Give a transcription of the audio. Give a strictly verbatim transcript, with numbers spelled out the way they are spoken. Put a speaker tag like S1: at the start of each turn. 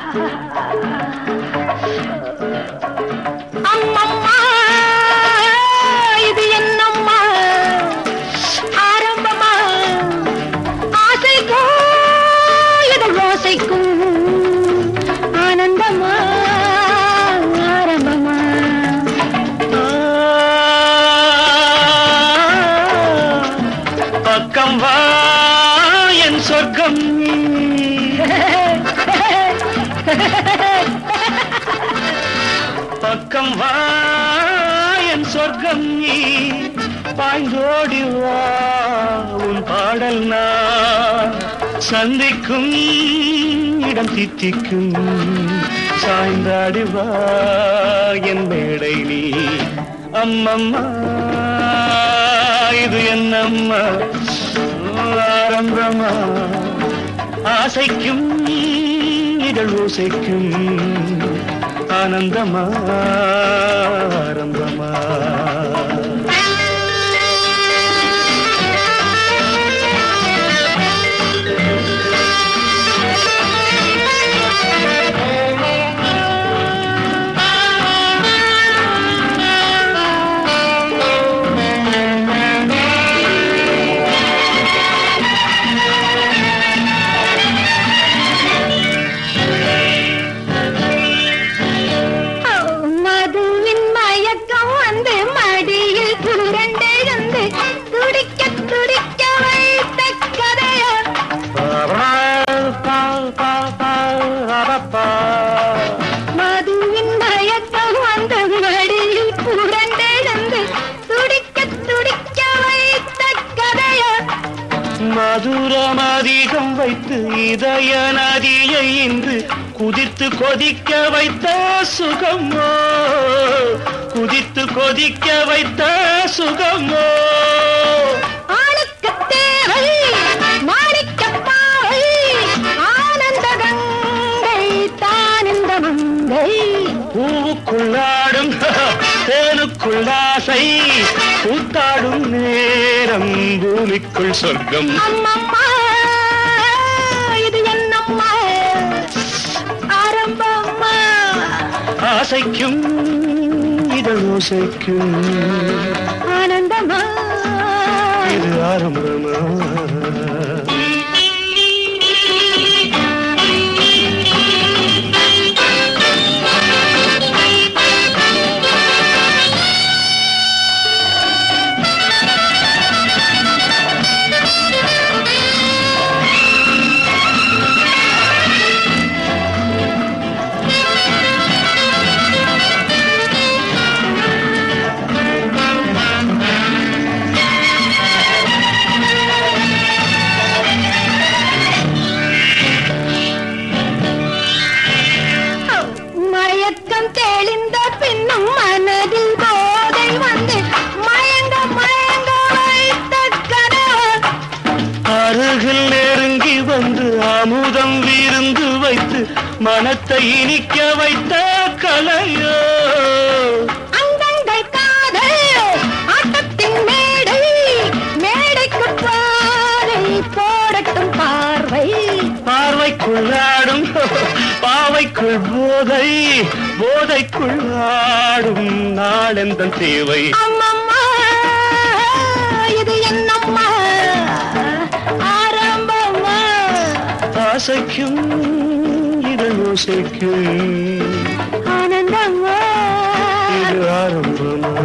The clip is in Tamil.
S1: அம்மம்மா இது என்னம்மா ஆரம்பமா ஆசைக்கும் இது ரோசைக்கும் ஆனந்தமா ஆரம்பமா
S2: பக்கம் வா என் சொர்க்கம் பக்கம் வா என் சொர்க்கம் நீ பாய்ந்தோடி வா உன் பாடல் நான் சந்திக்கும் இடம் தித்திக்கும் சாய்ந்தாடி வா என் மேடை நீ அம்மம்மா இது என்னம்மா ஆரம்பமா ஆசைக்கும் இதழ் ஓசைக்கும் ஆனந்தமா ஆரம்பமா
S1: மதுவின் மயக்கம் அந்த மடியில் புரண்டெழுந்து துடிக்க துடிக்க வைத்த கதையா
S2: மதுரம் அதிகம் வைத்து இதய நதியை இன்று குதித்து கொதிக்க வைத்த சுகமோ குதித்து கொதிக்க வைத்த சுகமோ
S1: ஆளுக்கு தேவை மாணிக்க பாவை ஆனந்த கங்கை தான் இந்த மங்கை
S2: பூவுக்குள்ளாடும் தேனுக்குள்ளாசை கூத்தாடும் நேரம் பூமிக்குள் சொர்க்கம்
S1: அம்மம்மா இது என்னம்மா ஆரம்பம்மா
S2: ஆசைக்கும் இதழ் ஓசைக்கும்
S1: ஆனந்தமா
S2: இது ஆரம்பமா
S1: தெளிந்த பின்னும் மனதில் போதை வந்து மயங்க மயங்க வைத்த கனவு
S2: அருகில் நெருங்கி வந்து அமுதம் விருந்து வைத்து மனத்தை இனிக்க வைத்த கலையோ
S1: அங்கங்கள் காதல் ஆட்டத்தின் மேடை மேடைக்கு பாதை போடட்டும் பார்வை
S2: பார்வைக்குள்ளாடும் பாவைக்குள் போதை போதைக்குள் ஆடும் நாளெந்தன் தேவை
S1: அம்மம்மா இது என்னம்மா ஆரம்பமா
S2: ஆசைக்கும் இதழ் ஓசைக்கும்
S1: ஆனந்தமா
S2: இது ஆரம்பமா